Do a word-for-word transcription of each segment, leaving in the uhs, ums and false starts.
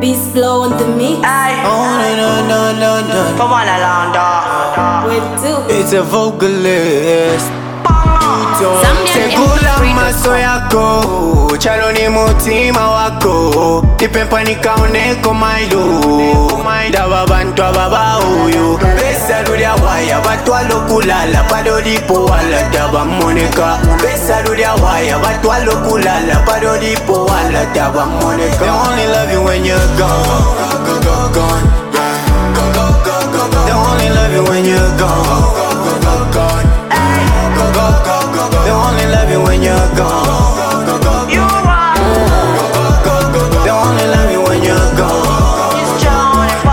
Beast Blow on the mix. Aye. Oh, no, no, no, no, For one along With two. it's a vocalist. Zambian Tegula M P three dot com. maso yako, chalo ni mutima wako. Ipempa nikaoneko mailu, daba bantu ababa uyu. Besa lulia waya, batu alokulala, pado dipo wala daba moneka. Besa lulia waya, batu alokulala, pado dipo wala daba moneka. They only love you when you're gone, go, go, gone. Go, go, go, go, go. They only love you when you're gone, go, go, gone. Go, go, go, go, go. They only love you when you're gone. Go, go, go, You are go, go, go, go. They only love you when you're gone. It's John and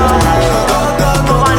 Bongo. For one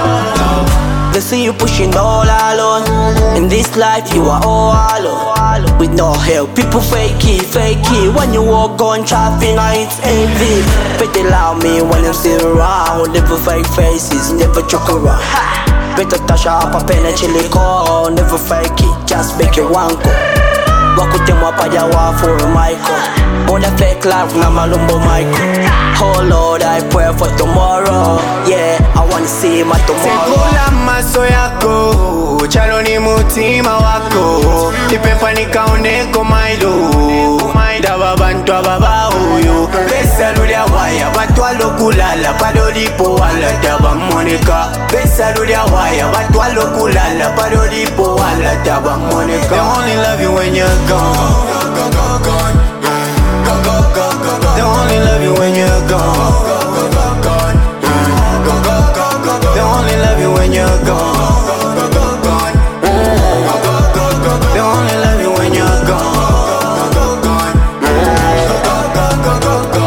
along. They see you pushing all alone. In this life you are all alone. With no help, people fake it, fake it. When you walk on traffic, now it's heavy. But they love me when I'm still around. Never fake faces, never joke around. Better touch up a pen and chili call. Never fake it, just make it one go. Walk with them up at your wall for a Michael. On the fake life, na malumbo Michael. Oh Lord, I pray for tomorrow. Yeah, I wanna see my tomorrow. Tegula maso yako, chalo ni mutima wako. Ipempa nikaoneko mailu, daba bantu ababa uyu. Besa lulia waya, batu alokulala, pado dipo wala daba moneka. Besa lulia waya, batu alokulala, pado dipo wala daba moneka. They only love you when you're gone, go, go, gone. Go, go, go, go, go. They only love you when you're gone, go, go, go, gone. Go, go, go, go, go. They only love you when you're gone, go, go, go, gone. Go, go, go, go, go. They only love you when you're gone, go, go, gone. Go, go, go, go, go,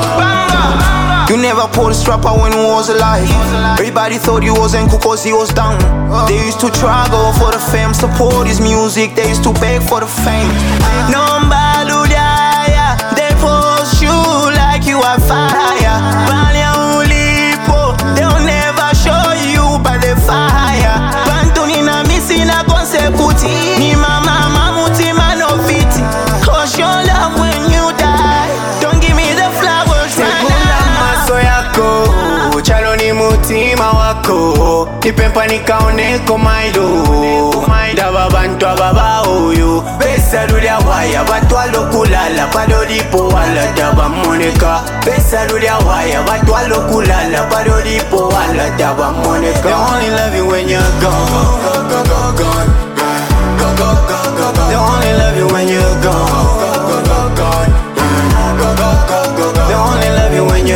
go. You never pulled a strapper when he was alive. Everybody thought he wasn't cool cause he was down. They used to try go for the fame, support his music. They used to beg for the fame. Number Ludaya, they post you like you are fire. Balia ulipo, they'll never show you by the fire. Bantuni na misi na konsekuti. Ni mama mamuti manofiti. Cause your love when you die. Don't give me the flowers right Tegula now. maso yako, chalo ni mutima wako. Ipempa nikaoneko mailu, daba bantu ababa uyu. Besa lulia waya, batu alokulala, pado dipo wala daba moneka. Besa lulia waya, batu alokulala, pado dipo wala daba moneka. They only love you when you're gone, go, go, go, gone. Go, go, go, go, go. They only love you when you're gone, go, go, go, gone. Go, go, go, go, go. They only love you when you're